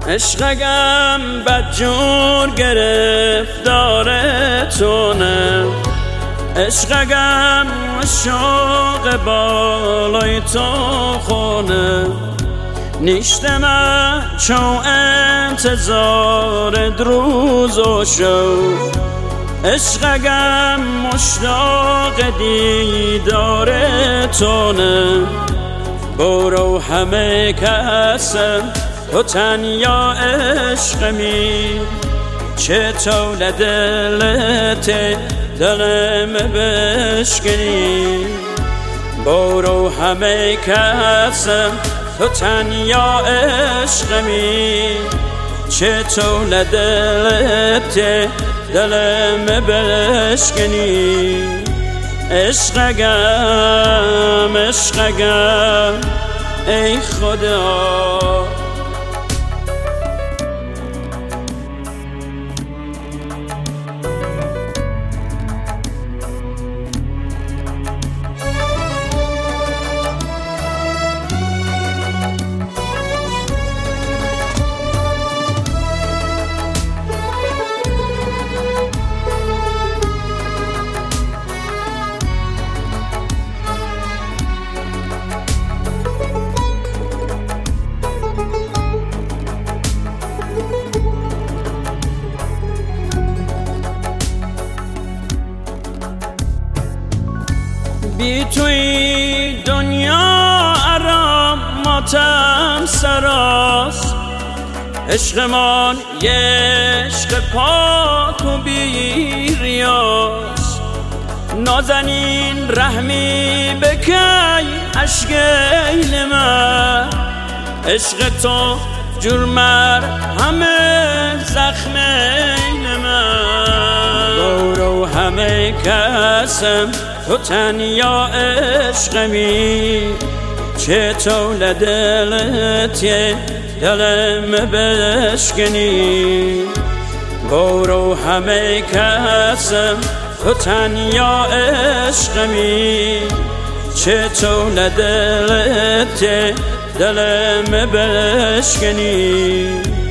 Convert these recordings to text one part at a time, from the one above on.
عشقم بدجور گرفتار تونه، عشقم شوق بالای تو خونه، نیشتم چو انتظار روز و شو، عشقم مشتاق دیدار تونه. برو همه کسم تو تنیا عشقمی، چطور دلت دلم بشکنی. برو همه کسم تو تنیا عشقمی، چطور دلت دلم بشکنی. عشقم عشقم ای خدا، بی توی دنیا آرام ماتم سراست، عشقمان یه عشق پاک و بی ریاست. نازنین رحمی بکی عشق من، عشق تو جرمر همه زخم من. برو همه کسم تو تنیا عشقمی، چطور دلت دلم بشکنی. برو همه کسم تو تنیا عشقمی، چطور دلت دلم بشکنی.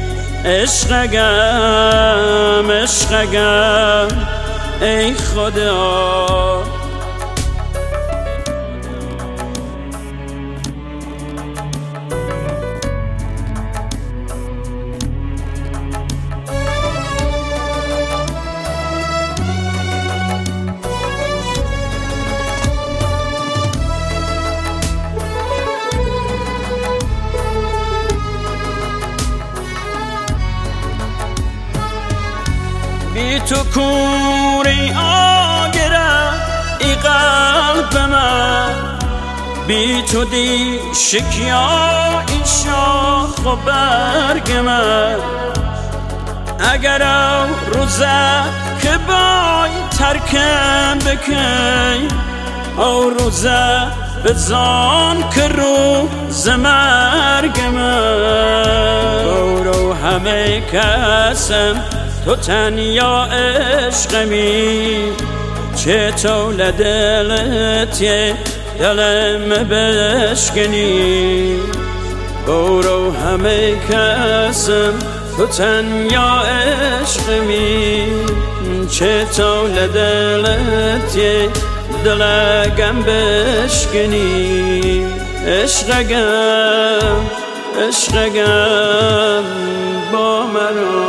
عشقم عشقم ای خدا، بی تو کوری آگره ای قلب من، بی تو دی شکیا این شاخ و برگ من. اگر روزه که بای ترکم بکی، او روزه بزان که روز مرگ من. برو همه کسم تو تنیا عشقمی، چطور دلت دلم بشکنی. برو همه کسم تو تنیا عشقمی، چطور دلت دلگم بشکنی. عشقم عشقم با مرا